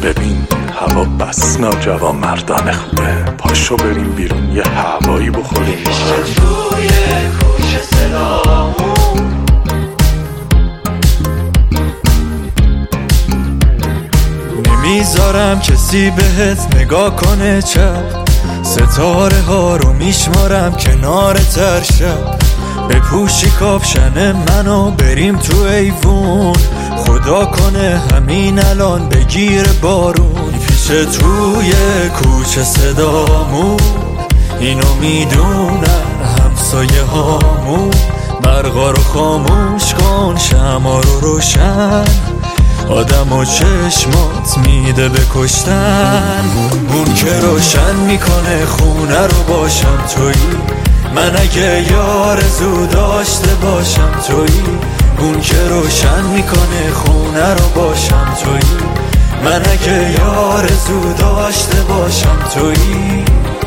ببین هوا بس ناجوان مردانه خوبه، پاشو بریم بیرون یه هوایی بخوریم. توی کوچه صدامون نمیذارم کسی بهت نگاه کنه چپ، ستاره ها رو میشمارم کنار تر شب. بپوشی کاپشن منو بریم تو ایوون، خدا کنه همین الان بگیر بارون. پیش توی کوچه صدامون اینو میدونن همسایه هامون، برقا رو خاموش کن شمع رو روشن، آدم و چشمات میده به کشتن. اون که روشن میکنه خونه رو باشم تویی، من اگه یارزو داشته باشم تویی. اون که روشن میکنه خونه رو باشم تویی، من اگه یارزو داشته باشم تویی.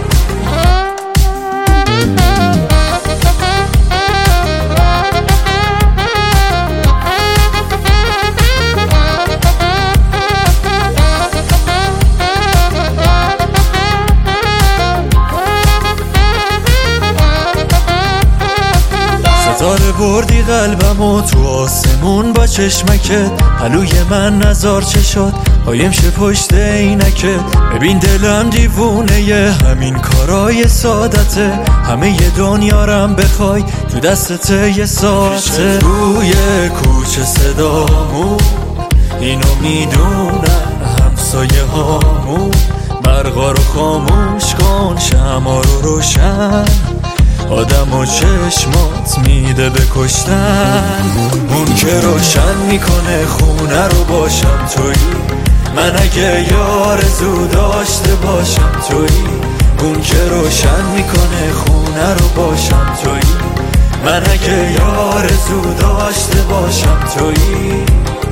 ستاره بردی قلبمو تو آسمون با چشمکت، پلوی من نزار چه شد قایم شه پشت عینکت. ببین دلم دیوونه ی همین کارای سادته، همه ی دنیارم بخوای تو دستت یه ساعته. روی کوچه صدامون اینو میدونن همسایه هامون، برقا رو خاموش کن شمع رو روشن، آدم و چشمات میده به کشتن. اون که روشن میکنه خونه رو باشم تویی، من اگه یارزو داشته باشم تویی. اون که روشن میکنه خونه رو باشم تویی، من اگه یارزو داشته باشم تویی.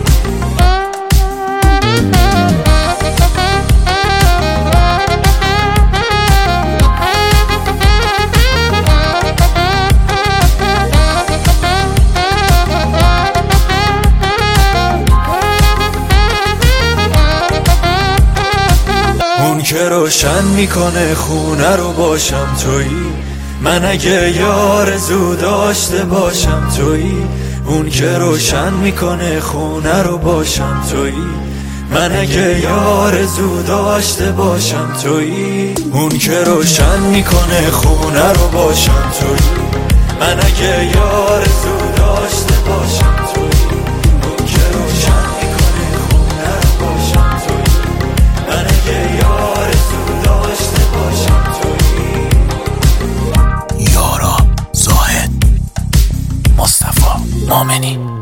اون که روشن میکنه خونه رو باشم تویی، من اگه یارزو داشته باشم تویی. اون که روشن میکنه خونه رو باشم تویی، من اگه یارزو داشته باشم تویی. اون که روشن میکنه خونه رو باشم تویی، من اگه یارزو داشته باشم تویی. اون که روشن میکنه خونه رو باشم تویی، من اگه یارزو داشته باشم تویی. یارا زاهد مصطفی مامنی.